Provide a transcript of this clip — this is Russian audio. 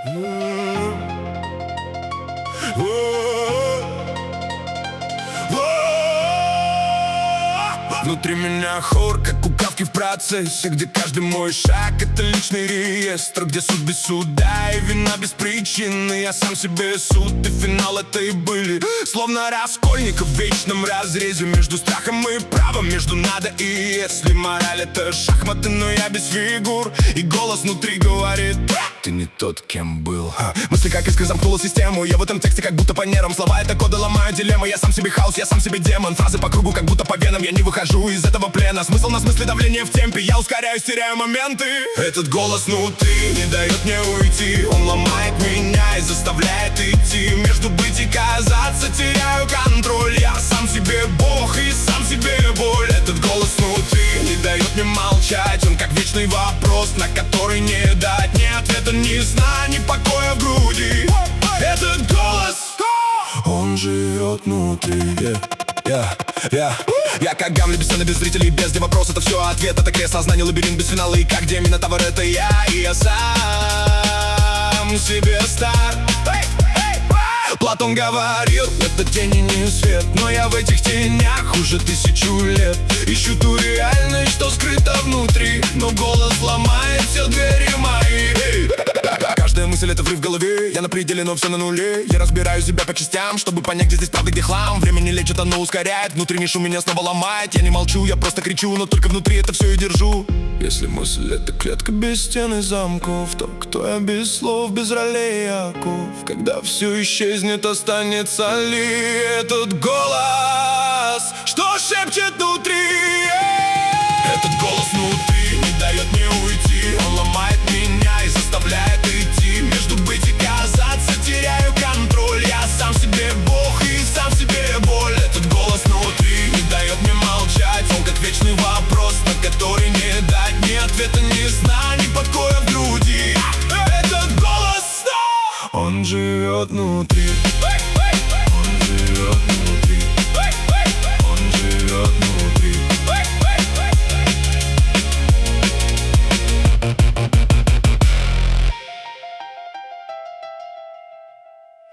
Внутри меня хор, как у Кавки в процессе, где каждый мой шаг — это личный реестр, где суд без суда и вина без причины. Я сам себе суд, и финал это и были. Словно раскольник в вечном разрезе между страхом и правом, между надо и если. Мораль — это шахматы, но я без фигур, и голос внутри говорит: ты не тот, кем был. Мысли как искры замкнула систему. Я в этом тексте как будто по нервам. Слова — это коды, ломаю дилеммы. Я сам себе хаос, я сам себе демон. Фразы по кругу, как будто по венам. Я не выхожу из этого плена. Смысл на смысле, давление в темпе. Я ускоряюсь, теряю моменты. Этот голос внутри не дает мне уйти. Он ломает меня и заставляет идти. Между быть и казаться теряю контроль. Я сам себе бог и сам себе боль. Этот голос внутри не дает мне молчать. Он как вечный вопрос, на который не дать ни ответа, ни сна, ни покоя в груди. Этот голос, он живет внутри. Я как Гамлет, без сцены, без зрителей, без где вопрос, это все ответ. Это крест сознания, лабиринт без финала. И как где Минотавр, это я. И я сам себе стар. Платон говорил, это тени не свет. Но я в этих тенях уже 1000 лет. Ищу ту реальность, что скрыта внутри. Но голос ломает все двери мои. Каждая мысль — это взрыв в голове. Я на пределе, но все на нуле. Я разбираю себя по частям, чтобы понять, где здесь правда, где хлам. Время не лечит, оно ускоряет. Внутренний шум меня снова ломает. Я не молчу, я просто кричу, но только внутри это все и держу. Если мысль — это клетка без стен и замков, то кто я без слов, без ролей оков? Когда все исчезнет, останется ли этот голос, что шепчет внутри?